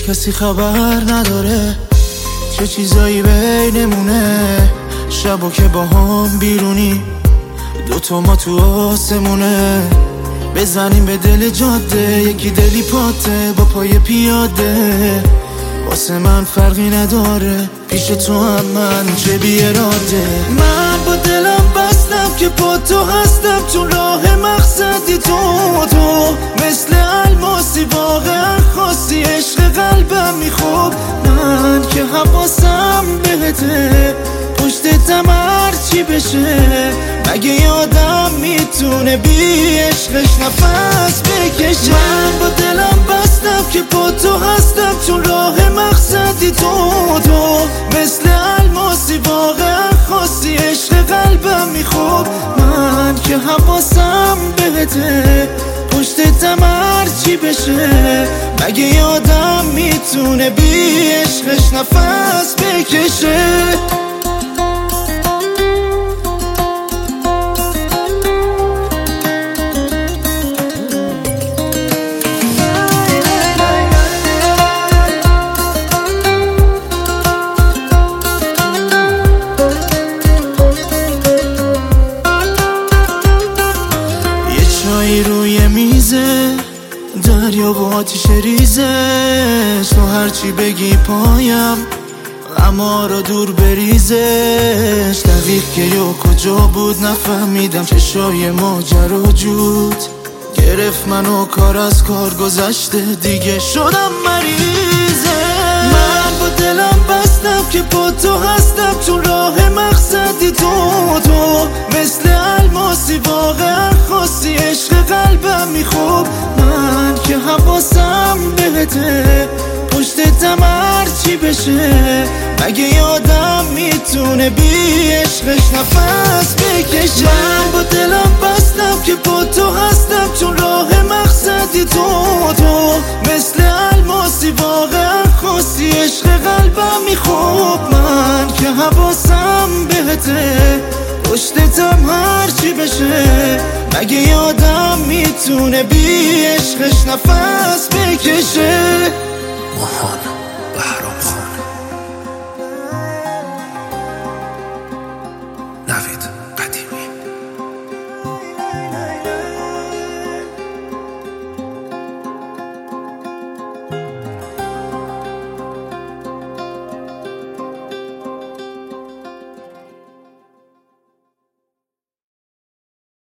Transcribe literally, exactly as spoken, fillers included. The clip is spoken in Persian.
کسی خبر نداره چه چیزایی بینمونه. شبا که با هم بیرونی دوتا ما تو آسمونه، بزنیم به دل جاده یکی دلی پاته با پای پیاده. واسه من فرقی نداره پیش تو هم من چه بی اراده. من با دلم بستم که با تو هستم، چون راه مقصدی تو تو مثل الماسی واقعا خاصی، عشق قلبم میخوب من که حواسم بهته. پشتتم هرچی بشه مگه یادم میتونه بی عشقش نفس بکشه. من با دلم بستم که با تو هستم، چون راه مقصدی تو تو مثل الماسی واقعا خاصی، عشق قلبم میخوب من که حواسم بهته. پشتتم هرچی بشه مگه یادم میتونه بی عشقش نفس بکشه. روی میزه دریا و آتیش ریزش، تو هرچی بگی پایم اما رو دور بریزش. دقیق که یا کجا بود نفهمیدم، چشای ماجرا جود گرفت منو، کار از کار گذشته دیگه شدم مریضه. من با دلم بستم که با تو هستم، چون راه مقصدی تو تو مثل الماسی واقعا خاصی، عشق قلبم میخوب من که حواسم بهته. پشتتم هرچی بشه مگه یادم میتونه بی عشقش نفس بکشه. من با دلم بستم که با تو هستم، چون راه مقصدی تو تو مثل الماسی واقعا خاصی، عشق قلبم میخوب من که حواسم بهته. پشتتم هرچی بشه مگه یادم میتونه بی عشقش نفس بکشه.